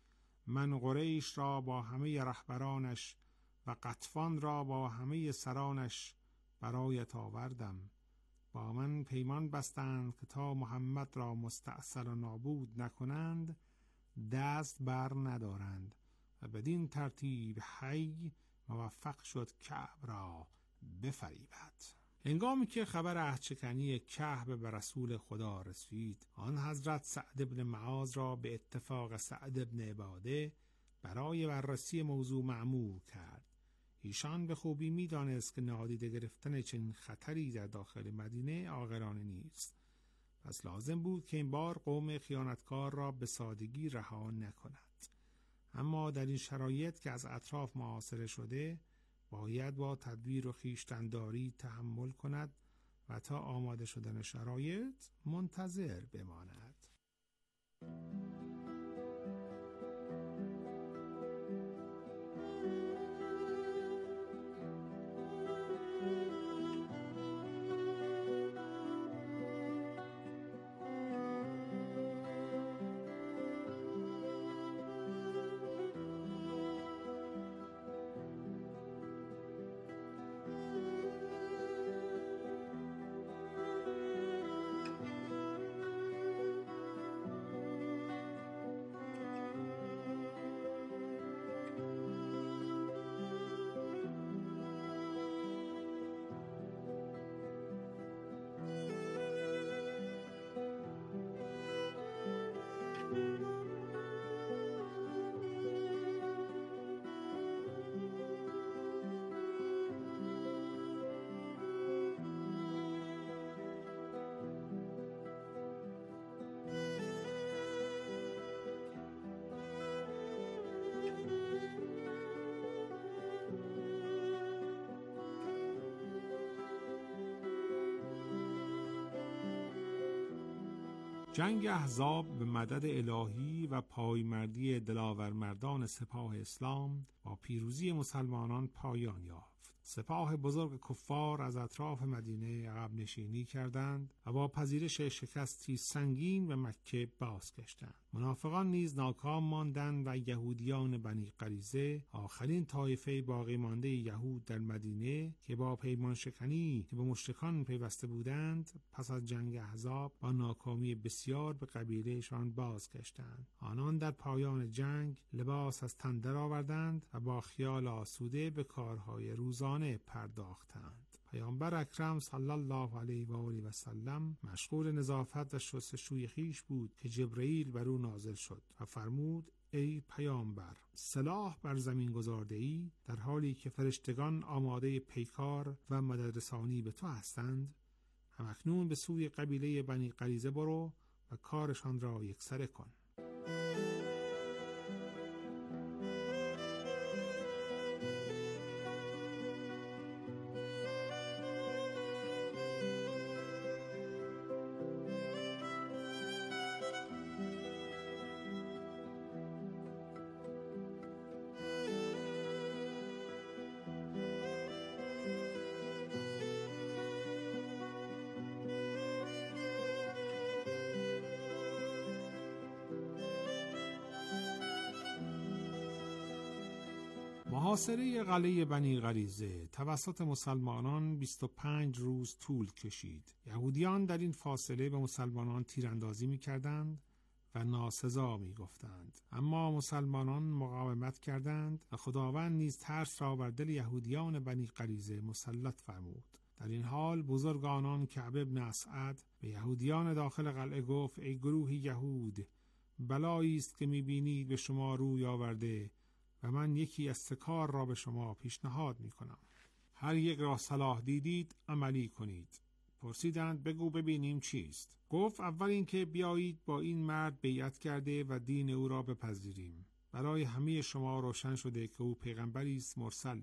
من قریش را با همه رهبرانش و قطفان را با همه سرانش برایت آوردم. با من پیمان بستند که تا محمد را مستأصل و نابود نکنند دست بر ندارند و بدین ترتیب حی موفق شد کعب را بفریبد. هنگامی که خبر عهدشکنی کهف به رسول خدا رسید، آن حضرت سعد بن معاذ را به اتفاق سعد بن عباده برای بررسی موضوع مأمور کرد. ایشان به خوبی می دانست که نادیده گرفتن چنین خطری در داخل مدینه عاقلانه نیست، پس لازم بود که این بار قوم خیانتکار را به سادگی رها نکند. اما در این شرایط که از اطراف محاصره شده، باید با تدبیر و خویشتن‌داری تحمل کند و تا آماده شدن شرایط منتظر بماند. جنگ احزاب به مدد الهی و پایمردی دلاورمردان سپاه اسلام با پیروزی مسلمانان پایان یافت. سپاه بزرگ کفار از اطراف مدینه عقب نشینی کردند و با پذیرش شکستی سنگین به مکه بازگشتند. منافقان نیز ناکام ماندند و یهودیان بنی قریظه، آخرین طایفه باقی مانده یهود در مدینه که با پیمان شکنی که به مشرکان پیوسته بودند، پس از جنگ احزاب با ناکامی بسیار به قبیلهشان بازگشتند. آنان در پایان جنگ لباس از تن درآوردند و با خیال آسوده به کارهای روزانه پرداختند. پیامبر اکرم صلی الله علیه و آله و سلم مشغول نظافت و شستشوی خویش بود که جبرئیل بر او نازل شد و فرمود: ای پیامبر، سلاح بر زمین گذارده ای در حالی که فرشتگان آماده پیکار و مددرسانی به تو هستند؟ همکنون به سوی قبیله بنی قریظه برو و کارشان را یکسره کن. محاصره قلعه بنی قریظه توسط مسلمانان بیست و پنج روز طول کشید. یهودیان در این فاصله به مسلمانان تیراندازی می‌کردند و ناسزا می‌گفتند، اما مسلمانان مقاومت کردند و خداوند نیز ترس را بر دل یهودیان بنی قریظه مسلط فرمود. در این حال بزرگ آنان کعب بن اسعد به یهودیان داخل قلعه گفت: ای گروه یهود، بلایی است که می‌بینید به شما روی آورده و من یکی از سه کار را به شما پیشنهاد می کنم. هر یک را صلاح دیدید عملی کنید. پرسیدند: بگو ببینیم چیست؟ گفت: اول اینکه بیایید با این مرد بیعت کرده و دین او را بپذیریم. برای همه شما روشن شده که او پیغمبری است مرسل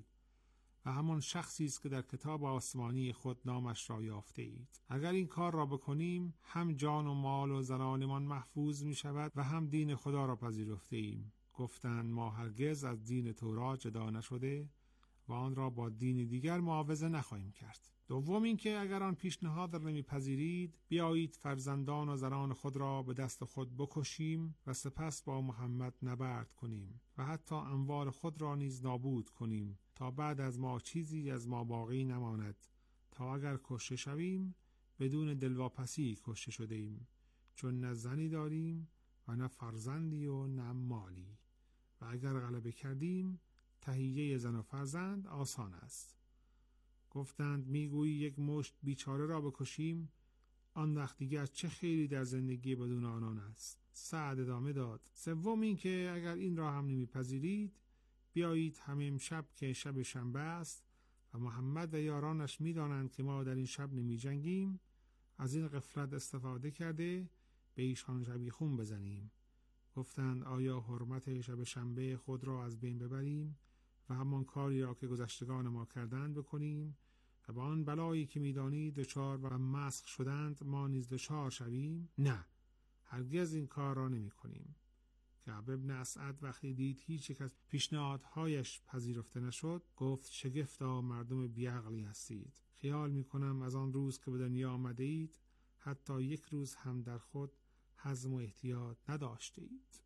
و همان شخصی است که در کتاب آسمانی خود نامش را یافته اید. اگر این کار را بکنیم، هم جان و مال و زنانمان محفوظ می شود و هم دین خدا را پذیرفته ایم. گفتند: ما هرگز از دین تورات جدا نشده و آن را با دین دیگر معاوضه نخواهیم کرد. دوم اینکه اگر آن پیشنهاد را نمیپذیرید، بیایید فرزندان و زنان خود را به دست خود بکشیم و سپس با محمد نبرد کنیم و حتی اموال خود را نیز نابود کنیم تا بعد از ما چیزی از ما باقی نماند، تا اگر کشته شویم بدون دلواپسی کشته شده ایم، چون نه زنی داریم و نه فرزندی و نه مالی، و اگر غلبه کردیم تهیه زن و فرزند آسان است. گفتند میگویی یک مشت بیچاره را بکشیم؟ آن وقت دیگر چه خیری در زندگی بدون آنان است. سعد ادامه داد: سوم این که اگر این را هم نمیپذیرید، بیایید همه امشب که شب شنبه است و محمد و یارانش میدانند که ما در این شب نمی جنگیم، از این غفلت استفاده کرده به ایشان شبیخون بزنیم. گفتند آیا حرمت شب شنبه خود را از بین ببریم و همان کاری را که گذشتگان ما کردند بکنیم و با آن بلایی که میدانید دچار و مسخ شدند ما نیز دچار شویم؟ نه، هرگز این کار را نمی کنیم. کعب ابن اسعد وقتی دید هیچ یک از پیشنهادهایش پذیرفته نشد، گفت شگفتا مردم بیعقلی هستید. خیال می کنم از آن روز که به دنیا آمده اید حتی یک روز هم در خود حزم و احتیاط نداشته اید.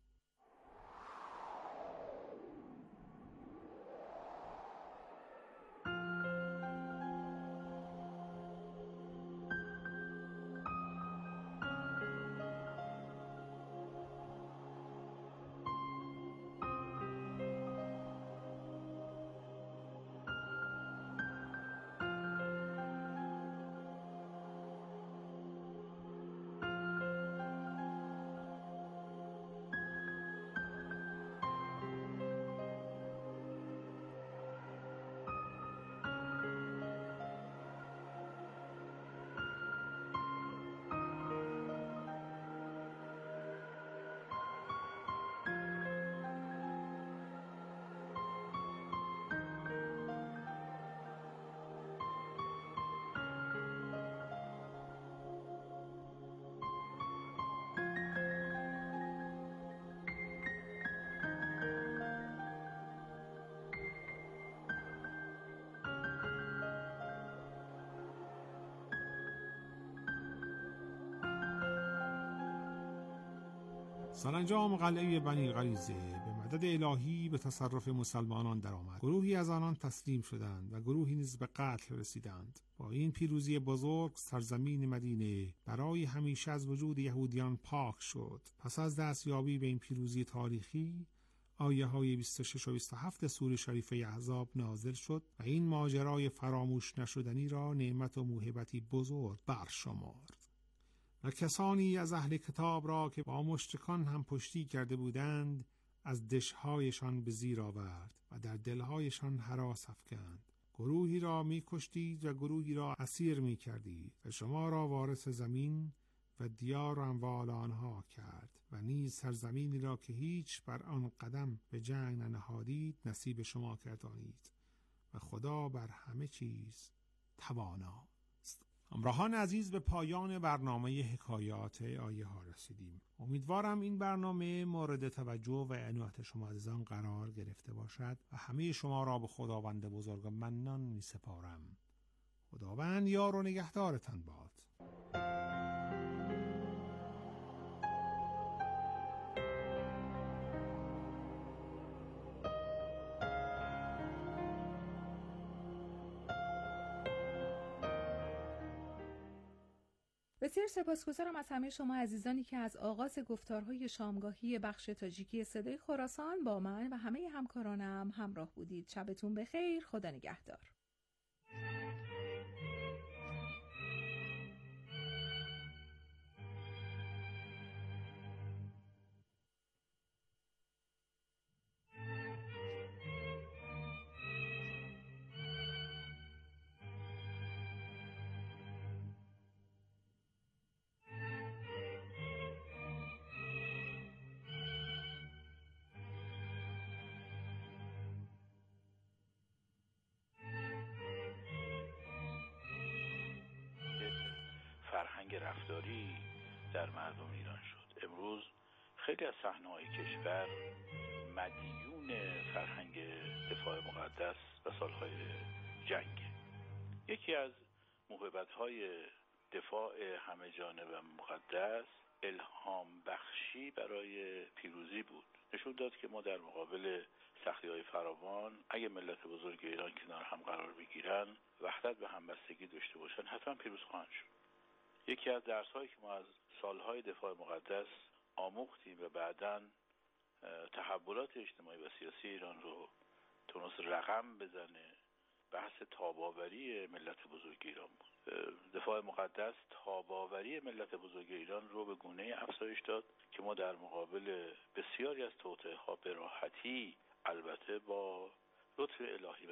سرانجام قلعه بنی غریظه به مدد الهی به تصرف مسلمانان درآمد. گروهی از آنان تسلیم شدند و گروهی نیز به قتل رسیدند. با این پیروزی بزرگ سرزمین مدینه برای همیشه از وجود یهودیان پاک شد. پس از دستیابی به این پیروزی تاریخی، آیه های بیست و شش و بیست و هفت سوره شریفه احزاب نازل شد و این ماجرای فراموش نشدنی را نعمت و موهبتی بزرگ برشمرد. و کسانی از اهل کتاب را که با مشرکان هم پشتی کرده بودند از دشهایشان به زیر آورد و در دلهایشان هراس افکند. گروهی را می کشتید و گروهی را اسیر می کردید و شما را وارث زمین و دیار و اموال آنها کرد و نیز سرزمینی را که هیچ بر آن قدم به جنگ ننهادید نصیب شما کردانید و خدا بر همه چیز توانا. همراهان عزیز، به پایان برنامه حکایات آیه ها رسیدیم. امیدوارم این برنامه مورد توجه و عنایت شما عزیزان قرار گرفته باشد و همه شما را به خداوند بزرگ منان می سپارم. خداوند یار و نگهدارتان باد. بسیار سپاسگزارم از همه شما عزیزانی که از آغاز گفتارهای شامگاهی بخش تاجیکی صدای خراسان با من و همه همکارانم همراه بودید. شبتون بخیر. خدا نگهدار. فرهنگ رفتاری در مردم ایران شد. امروز خیلی از صحنه‌های کشور مدیون فرهنگ دفاع مقدس و سالهای جنگ. یکی از موهبت‌های دفاع همه جانبه مقدس الهام بخشی برای پیروزی بود. نشون داد که ما در مقابل سختی‌های فراوان اگه ملت بزرگ ایران کنار هم قرار بگیرن، وحدت و همبستگی داشته باشن، حتما پیروز خواهند شد. یکی از درس‌هایی که ما از سالهای دفاع مقدس آموختیم و بعداً تحولات اجتماعی و سیاسی ایران رو تونست رقم بزنه، بحث تاباوری ملت بزرگ ایران بود. دفاع مقدس تاباوری ملت بزرگ ایران رو به گونه افزایش داد که ما در مقابل بسیاری از توطئه‌ها به راحتی، البته با لطف الهی